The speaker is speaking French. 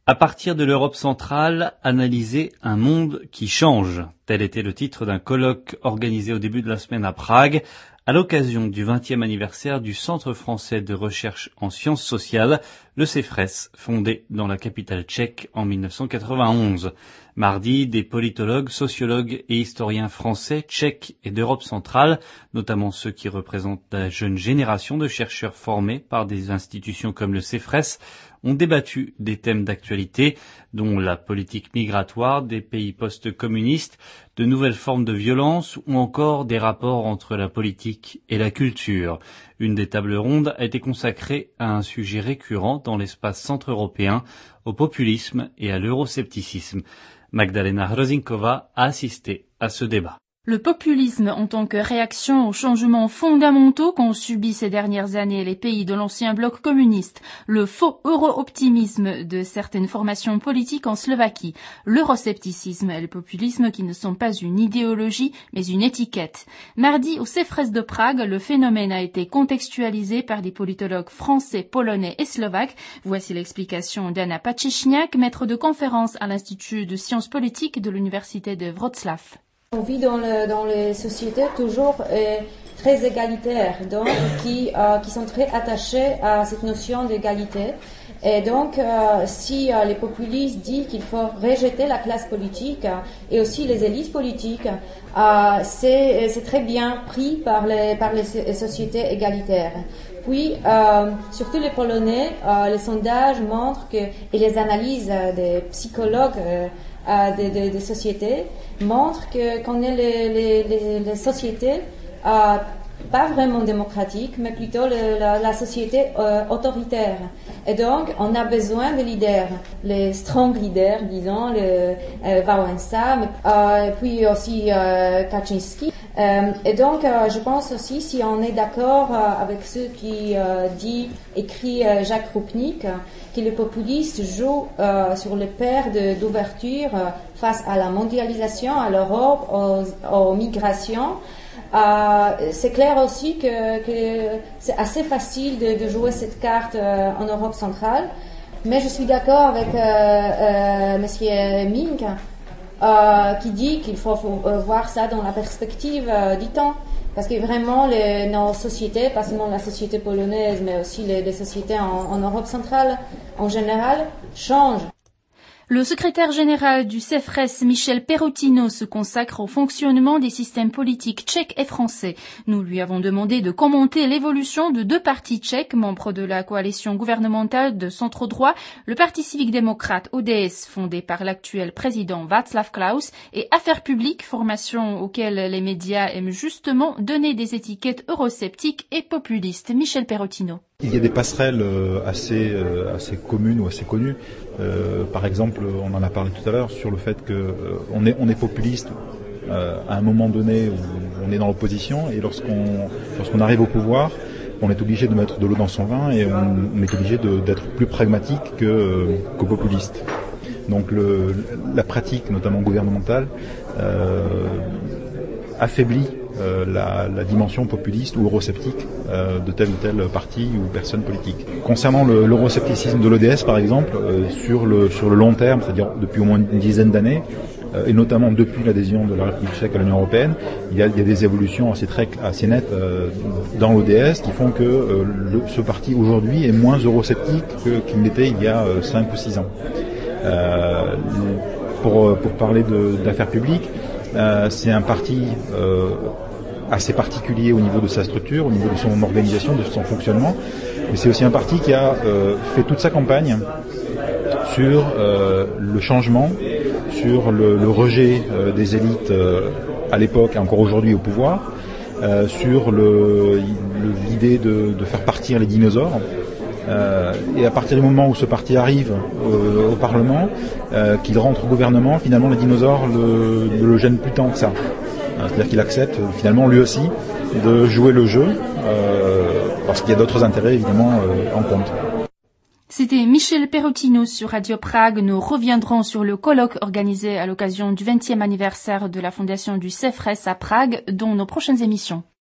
À partir de l'Europe centrale, analyser un monde qui change. Tel était le titre d'un colloque organisé au début de la semaine à Prague, à l'occasion du 20e anniversaire du Centre français de recherche en sciences sociales, le CEFRES, fondé dans la capitale tchèque en 1991. Mardi, des politologues, sociologues et historiens français, tchèques et d'Europe centrale, notamment ceux qui représentent la jeune génération de chercheurs formés par des institutions comme le CEFRES, ont débattu des thèmes d'actualité, dont la politique migratoire des pays post-communistes, de nouvelles formes de violence ou encore des rapports entre la politique et la culture. Une des tables rondes a été consacrée à un sujet récurrent dans l'espace centre-européen, au populisme et à l'euroscepticisme. Magdalena Hrozinkova a assisté à ce débat. Le populisme en tant que réaction aux changements fondamentaux qu'ont subis ces dernières années les pays de l'ancien bloc communiste, le faux euro-optimisme de certaines formations politiques en Slovaquie, l'euroscepticisme et le populisme qui ne sont pas une idéologie mais une étiquette. Mardi, au CEFRES de Prague, le phénomène a été contextualisé par des politologues français, polonais et slovaques. Voici l'explication d'Anna Paciszniak, maître de conférence à l'Institut de sciences politiques de l'Université de Wrocław. On vit dans les sociétés toujours très égalitaires, donc qui sont très attachées à cette notion d'égalité. Et donc, si les populistes disent qu'il faut rejeter la classe politique et aussi les élites politiques, c'est très bien pris par les sociétés égalitaires. Puis, surtout les Polonais, les sondages montrent et les analyses des psychologues des sociétés montrent qu'on est les sociétés pas vraiment démocratiques, mais plutôt la société autoritaire. Et donc, on a besoin de leaders, les strong leaders, disons, Wałęsa, puis aussi Kaczynski. Et donc, je pense aussi, si on est d'accord avec ce qui écrit Jacques Rupnik, que les populistes jouent sur les paires d'ouverture face à la mondialisation, à l'Europe, aux migrations. C'est clair aussi que c'est assez facile de jouer cette carte en Europe centrale, mais je suis d'accord avec Monsieur Mink qui dit qu'il faut voir ça dans la perspective du temps, parce que vraiment nos sociétés, pas seulement la société polonaise, mais aussi les sociétés en Europe centrale en général, changent. Le secrétaire général du CEFRES, Michel Perotino, se consacre au fonctionnement des systèmes politiques tchèques et français. Nous lui avons demandé de commenter l'évolution de deux partis tchèques, membres de la coalition gouvernementale de centre-droit, le Parti civique démocrate ODS, fondé par l'actuel président Václav Klaus, et Affaires publiques, formation auquel les médias aiment justement donner des étiquettes eurosceptiques et populistes. Michel Perotino. Il y a des passerelles assez communes ou assez connues. Par exemple, on en a parlé tout à l'heure sur le fait qu'on est populiste à un moment donné où on est dans l'opposition, et lorsqu'on arrive au pouvoir, on est obligé de mettre de l'eau dans son vin et on est obligé d'être plus pragmatique que populiste. Donc la pratique, notamment gouvernementale, affaiblit la dimension populiste ou eurosceptique de tel ou tel parti ou personne politique. Concernant l'euroscepticisme de l'ODS, par exemple, sur le long terme, c'est-à-dire depuis au moins une dizaine d'années, et notamment depuis l'adhésion de la République tchèque à l'Union européenne, il y a des évolutions assez nettes dans l'ODS qui font que ce parti aujourd'hui est moins eurosceptique qu'il n'était il y a 5 ou 6 ans. Pour parler d'affaires publiques, c'est un parti assez particulier au niveau de sa structure, au niveau de son organisation, de son fonctionnement. Mais c'est aussi un parti qui a fait toute sa campagne sur le changement, sur le rejet des élites à l'époque et encore aujourd'hui au pouvoir, sur l'idée de faire partir les dinosaures. Et à partir du moment où ce parti arrive au Parlement, qu'il rentre au gouvernement, finalement les dinosaures ne le gênent plus tant que ça. C'est-à-dire qu'il accepte finalement lui aussi de jouer le jeu parce qu'il y a d'autres intérêts évidemment en compte. C'était Michel Perotino sur Radio Prague. Nous reviendrons sur le colloque organisé à l'occasion du 20e anniversaire de la fondation du CEFRES à Prague dans nos prochaines émissions.